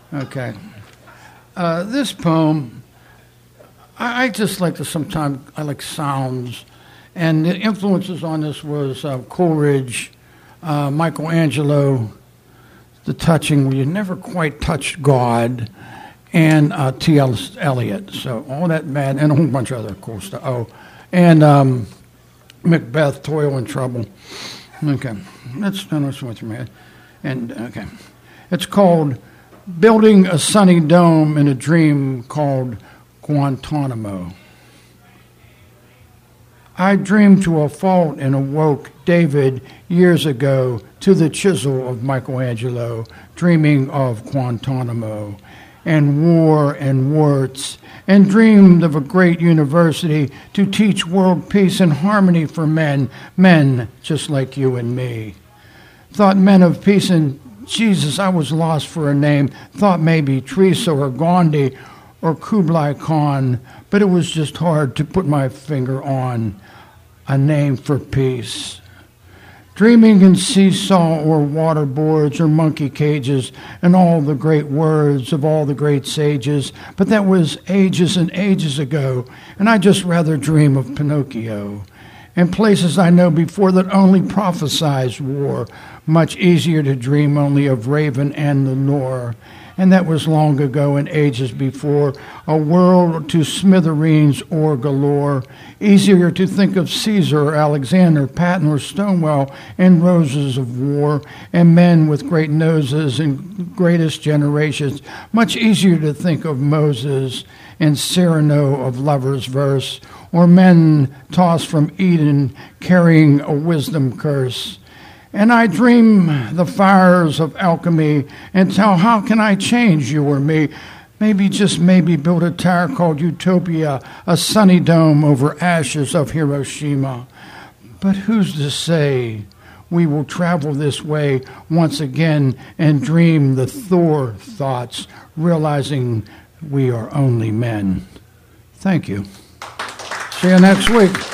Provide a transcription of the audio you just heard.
Okay. This poem, I just like to sometimes, I like sounds. And the influences on this was Coleridge, Michelangelo, The Touching, where you never quite touched God, and T.L. Eliot. So all that bad, and a whole bunch of other cool stuff. Oh, and Macbeth, Toil and Trouble. Okay, that's what's in my head. And, okay. It's called Building a Sunny Dome in a Dream Called Guantanamo. I dreamed to a fault and awoke David years ago to the chisel of Michelangelo, dreaming of Guantanamo and war and warts, and dreamed of a great university to teach world peace and harmony for men just like you and me. Thought men of peace and Jesus, I was lost for a name, thought maybe Teresa or Gandhi or Kublai Khan, but it was just hard to put my finger on a name for peace. Dreaming in seesaw or water boards or monkey cages and all the great words of all the great sages, but that was ages and ages ago, and I just rather dream of Pinocchio and places I know before that only prophesies war. Much easier to dream only of Raven and the Nore. And that was long ago and ages before, a world to smithereens or galore. Easier to think of Caesar or Alexander, Patton or Stonewall, and roses of war, and men with great noses and greatest generations. Much easier to think of Moses and Cyrano of lover's verse, or men tossed from Eden carrying a wisdom curse. And I dream the fires of alchemy and tell how can I change you or me? Maybe, just maybe, build a tower called Utopia, a sunny dome over ashes of Hiroshima. But who's to say we will travel this way once again and dream the Thor thoughts, realizing we are only men? Thank you. See you next week.